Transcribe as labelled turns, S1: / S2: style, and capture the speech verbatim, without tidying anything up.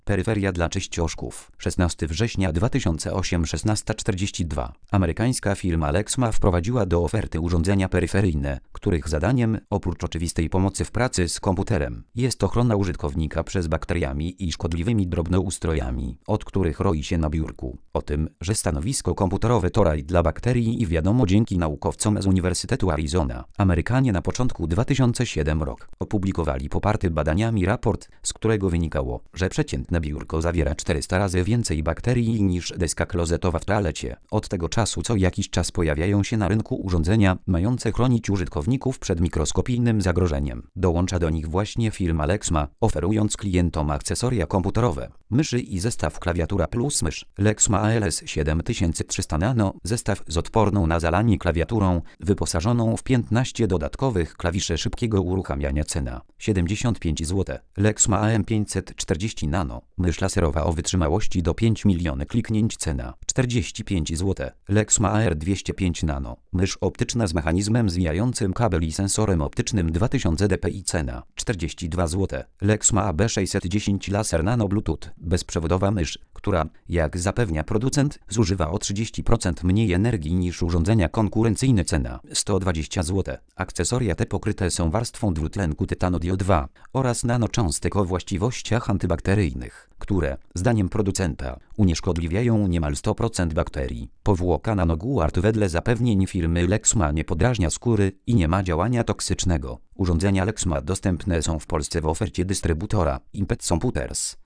S1: Peryferia dla czyścioszków. szesnastego września dwa tysiące ósmego, szesnasta czterdzieści dwa. Amerykańska firma Lexma wprowadziła do oferty urządzenia peryferyjne, których zadaniem, oprócz oczywistej pomocy w pracy z komputerem, jest ochrona użytkownika przed bakteriami i szkodliwymi drobnoustrojami, od których roi się na biurku. O tym, że stanowisko komputerowe to raj dla bakterii i wiadomo dzięki naukowcom z Uniwersytetu Arizona. Amerykanie na początku dwa tysiące siódmego roku opublikowali poparty badaniami raport, z którego wynikało, że przeciętne biurko zawiera czterysta razy więcej bakterii niż deska klozetowa w toalecie. Od tego czasu co jakiś czas pojawiają się na rynku urządzenia mające chronić użytkowników przed mikroskopijnym zagrożeniem. Dołącza do nich właśnie firma Lexma, oferując klientom akcesoria komputerowe, myszy i zestaw klawiatura plus mysz. Lexma A L S siedem tysięcy trzysta Nano, zestaw z odporną na zalanie klawiaturą, wyposażoną w piętnaście dodatkowych klawiszy szybkiego uruchamiania. Cena siedemdziesiąt pięć złotych. Lexma A M pięćset czterdzieści Nano, mysz laserowa o wytrzymałości do pięć milionów kliknięć. Cena czterdzieści pięć złotych. Lexma A R dwieście pięć Nano, mysz optyczna z mechanizmem zwijającym kabel i sensorem optycznym dwa tysiące dpi. Cena czterdzieści dwa złote. Lexma A B sześćset dziesięć Laser Nano Bluetooth, bezprzewodowa mysz, która, jak zapewnia producent, zużywa o trzydzieści procent mniej energii niż urządzenia konkurencyjne. Cena sto dwadzieścia złotych. Akcesoria te pokryte są warstwą dwutlenku tytanu D O dwa oraz nanocząstek o właściwościach antybakteryjnych, które, zdaniem producenta, unieszkodliwiają niemal sto procent bakterii. Powłoka NanoGuard wedle zapewnień firmy Lexma nie podrażnia skóry i nie ma działania toksycznego. Urządzenia Lexma dostępne są w Polsce w ofercie dystrybutora Impet Computers.